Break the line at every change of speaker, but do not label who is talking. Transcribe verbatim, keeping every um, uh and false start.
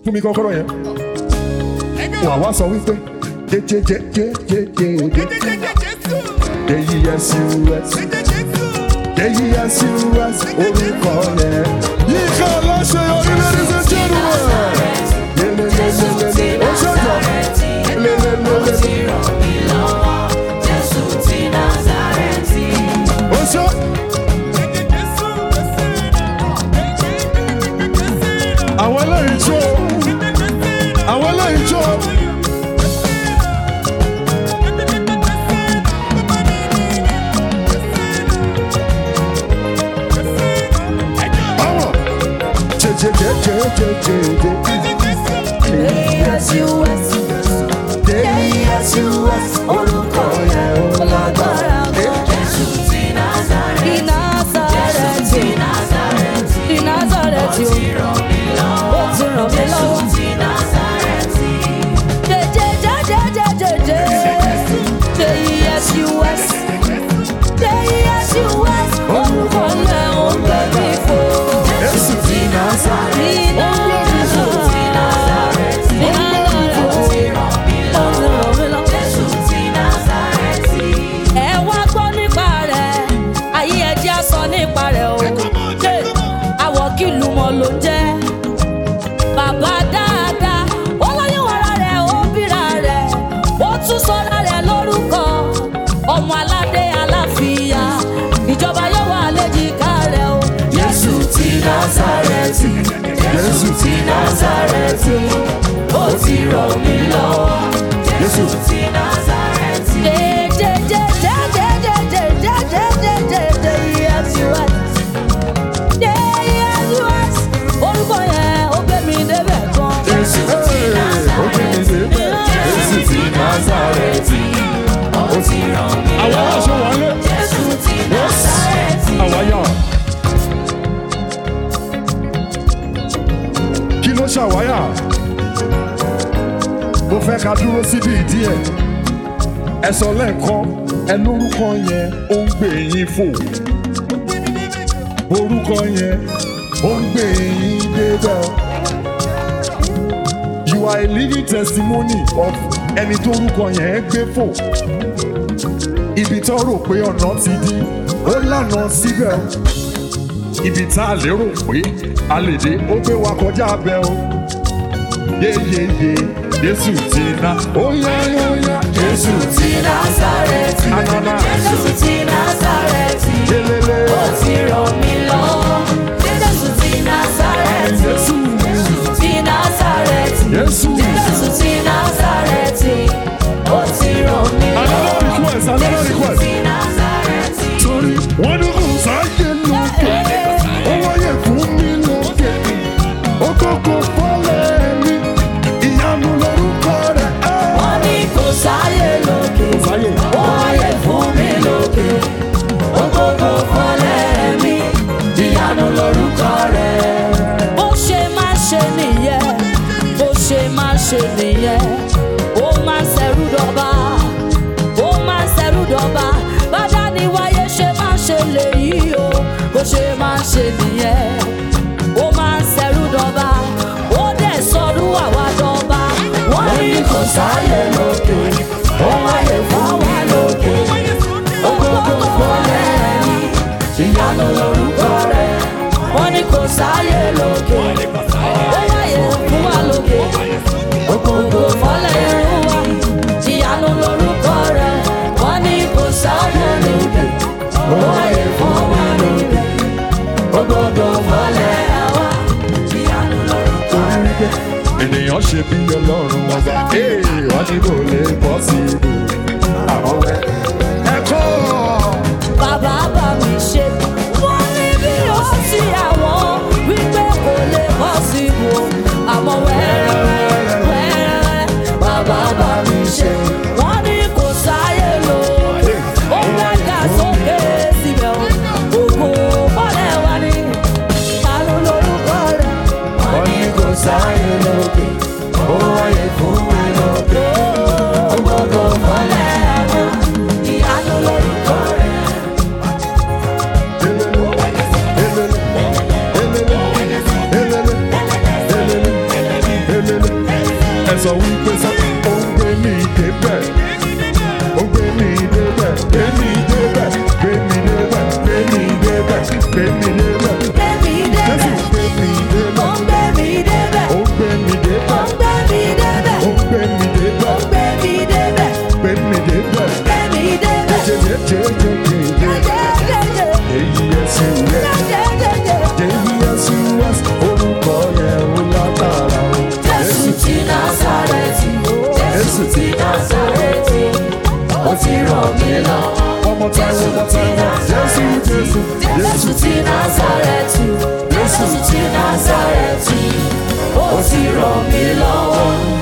fún mi kọ́kọ́rọ́ yẹn. wà wá sọ wípé jẹjẹjẹjẹjẹjẹ J-E-S-U-S J-E-S-U-S orúkọ yẹn. Yíká Aláṣeyọrí, ladies and gentlemen. Lelelelele, ó ṣèjọ. Lelelelele. Ó ṣe. Àwọn eléyìí jó. Àwọn eléyìí jó. J-E-S-U-S J-E-S-U-S orúkọ yẹn ó lágbára gan. Jésù ti Násárẹ́tì, Jésù ti Násárẹ́tì, ti Násárẹ́tì ó ti ràn mí lọ́wọ́, ó ti ràn mí lọ́wọ́. Jésù ti Násárẹ́tì. J-J-J-J-J-J J-E-S-U-S J-E-S-U-S orúkọ yẹn ó gbé mi fò. Jésù ti Násárẹ́tì. Nípa rẹ̀ o, àwọ̀ kìlú mọ́ ló jẹ́ bàbá dáadáa, ó lóyún ara rẹ̀ ó bíra rẹ̀, ó tún sọ́ra rẹ̀ lórúkọ ọmọ aládé aláfíà, ìjọba yóò wà léjìká rẹ̀ o. Jésù ti Násárẹ́tì, Jésù ti Násárẹ́tì, ó ti ràn mí lọ́wọ́. Jésù ti Násárẹ́tì. J-E-S-U-S orúkọ yẹn ó gbé mi débẹ̀ gan. Jésù ti Násárẹ́tì, Jésù ti Násárẹ́tì, ó ti ràn mí lọ́wọ́. Jésù ti Násárẹ́tì. Kí ló ṣàwáyà? Mo fẹ́ ká dúró síbi ìdí ẹ̀. Ẹ sọ lẹ́ẹ̀kan, ẹ lórúkọ yẹn ó ń gbé yín fò. Orúkọ yẹn ó ń gbé yín débẹ̀. You are a living testimony of ẹni tó orúkọ yẹn gbé fò. Ibi tó rò pé ọ̀nà ti di, ó lànà síbẹ̀. Ibi tá a lérò pé a lè dé, ó gbé wa kọjá abẹ́ o. Yéyéyé, Jésù ti ná, ó yá ó yá.
Jésù ti Násárẹ́tì, Jésù ti Násárẹ́tì, ó ti ràn mí lọ́wọ́. Jésù ti Násárẹ́tì, Jésù ti Násárẹ́tì, Jésù ti Násárẹ́tì, ó ti ràn mí lọ́wọ́. Jésù ti Násárẹ́tì.
Torí wọ́n ní kò sáyé lókè, ó wáyé fún mi lókè, ó kókó fọ́lẹ̀ mi, ìyanu lórúkọ rẹ̀.
Wọ́n ní kò sáyé lókè, ó wáyé fún mi lókè, ó kókó fọ́lẹ̀ mi, ìyanu lórúkọ rẹ̀. Bó ṣe máa ṣe nìyẹn, bó ṣe máa ṣe nìyẹn, ó máa ń ṣẹrú dọba, ó máa ń ṣẹrú dọba, bàdá ni wáyé ṣe máa ṣe lèyí o, bó ṣe máa ṣe nìyẹn, ó máa ń ṣẹrú dọba, ó dẹ̀ sọdún àwa dọba. Wọ́n ní kò sáyé lókè, ó wáyé fún wa lókè, ó kókó fọ́lẹ̀ mi, ìyanu lórúkọ rẹ̀. Wọ́n ní kò sáyé lókè, ó wáyé fún wa lókè, ó kókó fọ́lẹ̀ wa, ìyanu lórúkọ rẹ̀. Wọ́n ní kò sáyé lókè, ó wáyé fún wa lókè, ó kókó fọ́lẹ̀ wa, ìyanu lórúkọ rẹ̀.
Ènìyàn ṣe bí Ọlọ́run ọba, wọ́n ní kò lè bọ́ sí ibò. Àwọn ẹ̀kọ́.
Bàbá bá mi ṣe, wọ́n ní bí ó ti àwọn wípé kò lè bọ́ sí ibò. Àmọ́ wẹ́rẹ́ wẹ́rẹ́ bàbá bá mi ṣe, wọ́n ní kò sáyé lókè, ó gbàgbà sókè síbẹ̀ o. Ògo bọ́lẹ̀ wá ní ìyanu lórúkọ rẹ̀. Wọ́n ní kò sáyé lókè, ó wáyé fún wa lókè, ó gbọ́dọ̀ bọ́lẹ̀ wá, ìyanu lórúkọ rẹ̀.
sọ wípé sọ ó ń gbé mi débẹ̀ ó ń gbé mi débẹ̀ gbé mi débẹ̀ gbé mi débẹ̀ gbé mi débẹ̀ gbé mi débẹ̀
gbé mi
Jésù
débẹ̀.
gbé mi débẹ̀
Ó ń gbé mi débẹ̀.
ó ń gbé mi débẹ̀
Ó ń gbé mi débẹ̀.
ó ń gbé mi débẹ̀
Ó ń gbé mi débẹ̀.
gbé mi débẹ̀
Gbé mi débẹ̀.
jẹjẹjẹjẹjẹ
Jẹ́jẹ́jẹ́jẹ́.
èyí ẹsẹ̀ rẹ̀.
Jẹ́jẹ́jẹ́jẹ́.
Jésù orúkọ yẹn ó látara o.
Jésù ti Násárẹ́tì, Jésù ti Násárẹ́tì, ó ti ràn mí lọ́wọ́.
Ọmọ táwọn ọmọ táwọn Jésù Jésù
Jésù ti Násárẹ́tì, Jésù ti Násárẹ́tì, ó ti ràn mí lọ́wọ́.